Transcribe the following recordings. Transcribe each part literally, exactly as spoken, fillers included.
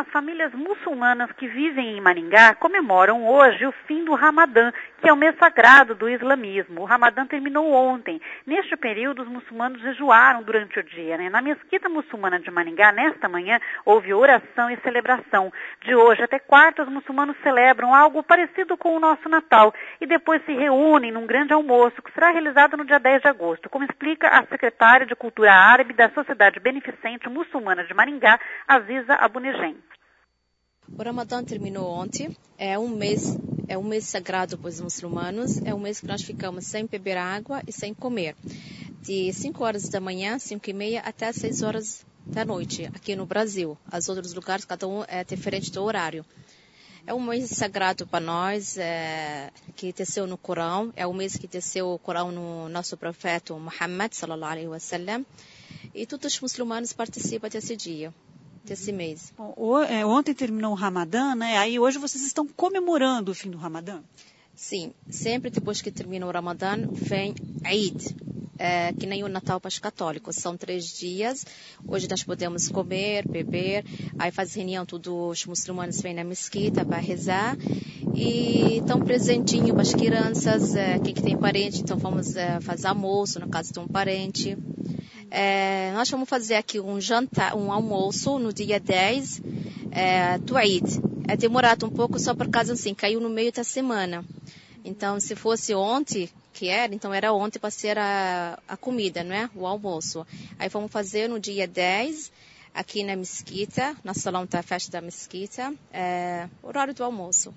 famílias muçulmanas que vivem em Maringá comemoram hoje o fim do Ramadã, que é o mês sagrado do islamismo. O Ramadã terminou ontem. Neste período, os muçulmanos jejuaram durante o dia, né? Na mesquita muçulmana de Maringá, nesta manhã, houve oração e celebração. De hoje até quarta, os muçulmanos celebram algo parecido com o nosso Natal e depois se reúnem num grande almoço que será realizado no dia dez de agosto, como explica a secretária de Cultura Árabe da Sociedade Beneficente Muçulmana de Maringá, Aziza Abunegem. O Ramadã terminou ontem, é um mês, é um mês sagrado para os muçulmanos, é um mês que nós ficamos sem beber água e sem comer. De cinco horas da manhã, cinco e meia, até seis horas da noite, aqui no Brasil. Os outros lugares, cada um é diferente do horário. É um mês sagrado para nós, é, que desceu no Corão, é o mês que desceu o Corão no nosso profeta Muhammad, sallallahu alaihi wasallam, e todos os muçulmanos participam desse dia. Desse mês. Ontem terminou o Ramadã, né? Aí hoje vocês estão comemorando o fim do Ramadã? Sim, sempre depois que termina o Ramadã vem Eid, é, que nem o Natal para os católicos. São três dias, hoje nós podemos comer, beber, aí faz reunião, todos os muçulmanos vêm na mesquita para rezar e dão presentinho para as crianças, é, quem que tem parente, então vamos é, fazer almoço na casa de um parente. É, nós vamos fazer aqui um jantar, um almoço no dia dez é, do Eid. É demorado um pouco só por causa assim, caiu no meio da semana. Então, se fosse ontem, que era, então era ontem para ser a, a comida, não é? O almoço. Aí vamos fazer no dia dez, aqui na mesquita, no salão da festa da mesquita, é, horário do almoço.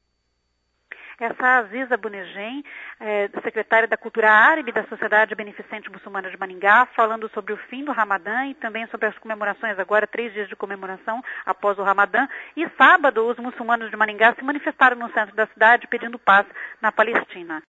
Essa Aziza Abunegem, é, secretária da Cultura Árabe da Sociedade Beneficente Muçulmana de Maringá, falando sobre o fim do Ramadã e também sobre as comemorações agora, três dias de comemoração após o Ramadã. E sábado, os muçulmanos de Maringá se manifestaram no centro da cidade pedindo paz na Palestina.